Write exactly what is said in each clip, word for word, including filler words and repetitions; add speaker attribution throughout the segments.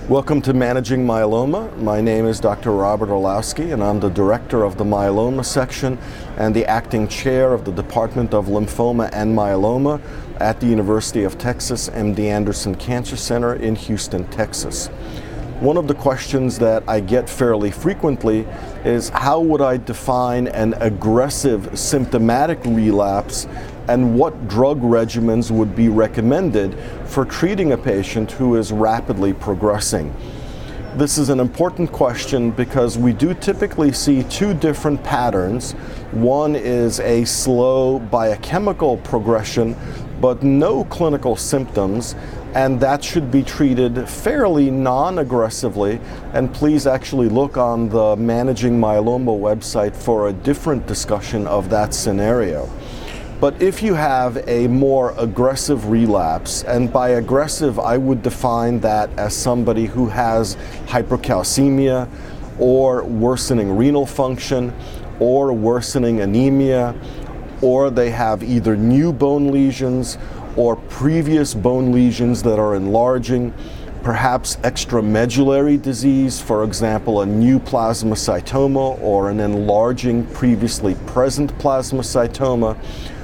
Speaker 1: Welcome to Managing Myeloma. My name is Doctor Robert Orlowski, and I'm the director of the myeloma section and the acting chair of the Department of Lymphoma and Myeloma at the University of Texas M D Anderson Cancer Center in Houston, Texas. One of the questions that I get fairly frequently is, how would I define an aggressive symptomatic relapse, and what drug regimens would be recommended for treating a patient who is rapidly progressing? This is an important question because we do typically see two different patterns. One is a slow biochemical progression, but no clinical symptoms, and that should be treated fairly non-aggressively. And please actually look on the Managing Myeloma website for a different discussion of that scenario. But if you have a more aggressive relapse, and by aggressive I would define that as somebody who has hypercalcemia or worsening renal function or worsening anemia, or they have either new bone lesions or previous bone lesions that are enlarging, perhaps extramedullary disease, for example, a new plasmacytoma or an enlarging previously present plasmacytoma,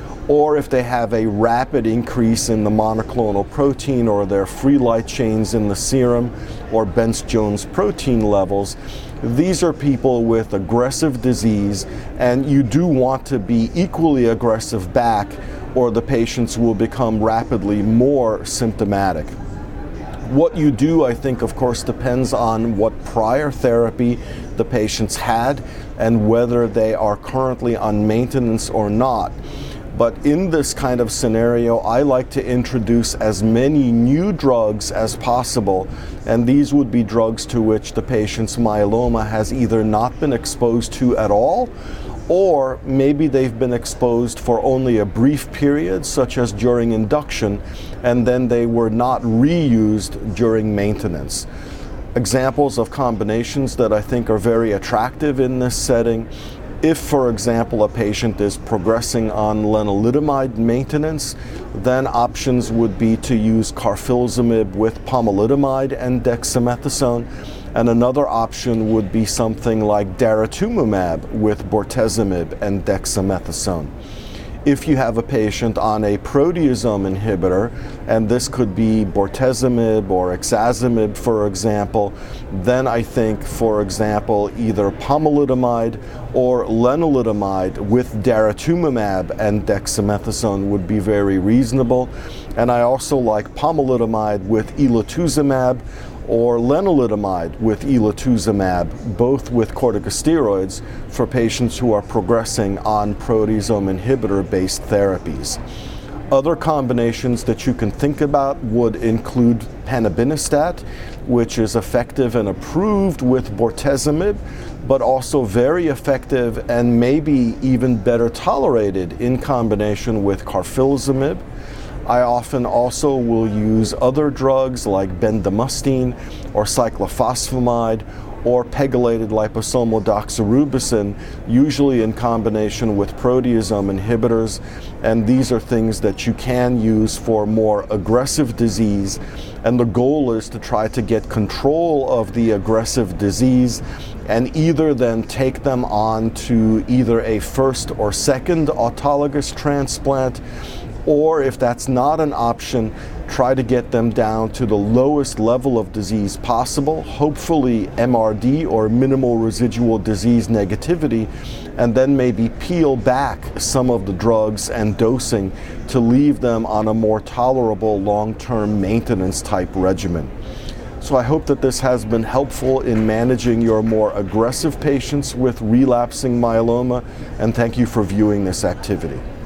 Speaker 1: or if they have a rapid increase in the monoclonal protein or their free light chains in the serum or Bence-Jones protein levels. These are people with aggressive disease, and you do want to be equally aggressive back, or the patients will become rapidly more symptomatic. What you do, I think, of course, depends on what prior therapy the patients had and whether they are currently on maintenance or not. But in this kind of scenario, I like to introduce as many new drugs as possible, and these would be drugs to which the patient's myeloma has either not been exposed to at all, or maybe they've been exposed for only a brief period, such as during induction, and then they were not reused during maintenance. Examples of combinations that I think are very attractive in this setting: if, for example, a patient is progressing on lenalidomide maintenance, then options would be to use carfilzomib with pomalidomide and dexamethasone, and another option would be something like daratumumab with bortezomib and dexamethasone. If you have a patient on a proteasome inhibitor, and this could be bortezomib or ixazomib, for example, then I think, for example, either pomalidomide or lenalidomide with daratumumab and dexamethasone would be very reasonable. And I also like pomalidomide with elotuzumab or lenalidomide with elotuzumab, both with corticosteroids, for patients who are progressing on proteasome inhibitor-based therapies. Other combinations that you can think about would include panobinostat, which is effective and approved with bortezomib, but also very effective and maybe even better tolerated in combination with carfilzomib. I often also will use other drugs like bendamustine or cyclophosphamide or pegylated liposomal doxorubicin, usually in combination with proteasome inhibitors. And these are things that you can use for more aggressive disease. And the goal is to try to get control of the aggressive disease and either then take them on to either a first or second autologous transplant, or if that's not an option, try to get them down to the lowest level of disease possible, hopefully M R D or minimal residual disease negativity, and then maybe peel back some of the drugs and dosing to leave them on a more tolerable long-term maintenance type regimen. So I hope that this has been helpful in managing your more aggressive patients with relapsing myeloma, and thank you for viewing this activity.